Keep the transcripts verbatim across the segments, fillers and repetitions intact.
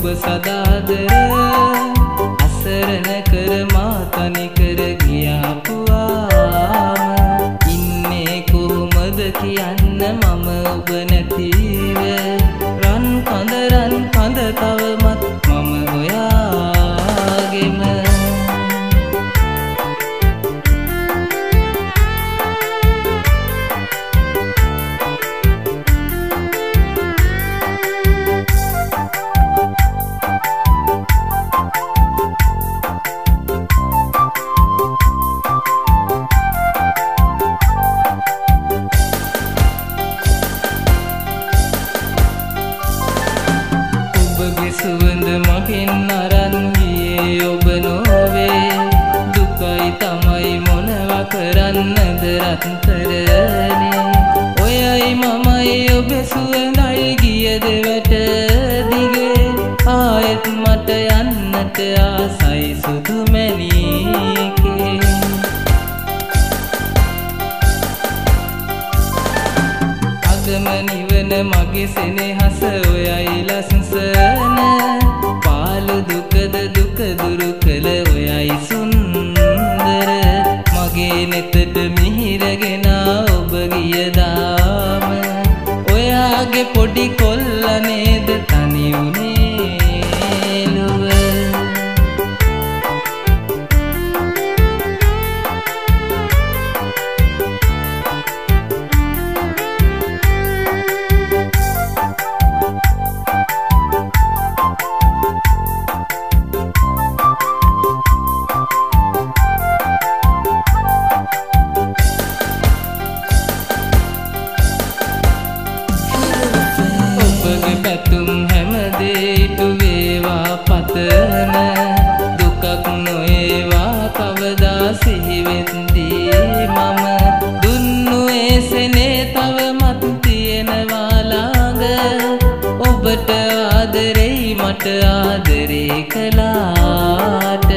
සදාදර අසරණ කර මා තනි කර ගියාපුවාම ඉන්නේ කොහොමද කියන්න මම ඔබ නැතිව රන් කඳ රන් කඳ තවමත් මම ඔයාගෙම සුවඳ මහින් අරන් ගියේ ඔබ නොවේ දුකයි තමයි මොනවා කරන්නද රත්තරනේ ඔයයි මමයි ඔබ සුවඳයි ගියද වැට දිගේ ආයෙත් මට යන්නට ආසයි සුදු මැණිකේ අගම නිවන මගේ සෙනෙහස ඔයයි ලස්සන පාළු දුකද දුක දුරු කළ ඔයයි සුන්දර මගේ නෙතට මිහිරගෙන ඔබ ගියදාම ඔයාගේ පොඩි කොල්ල නේද තනි උනේ ලොව පැතුම් හැමදේට වේවා පතන දුකක් නොඒවා කවදා සිහිවෙද්දී මම දුන්නු ඒ සෙනේ තවමත් තියෙනවා ළඟ ඔබට ආදරෙයි මට ආදරේ කළාට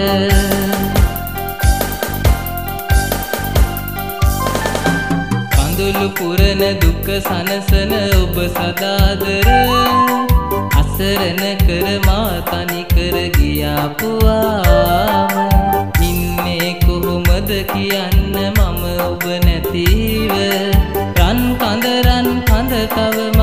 කඳුළු පුරන දුක සනසන ඔබ සදාදර අසරණ කර මා තනි කර ගියාපුවාම ඉන්නේ කොහොමද කියන්න මම ඔබ නැතිව රන් කඳ රන් කඳ තවම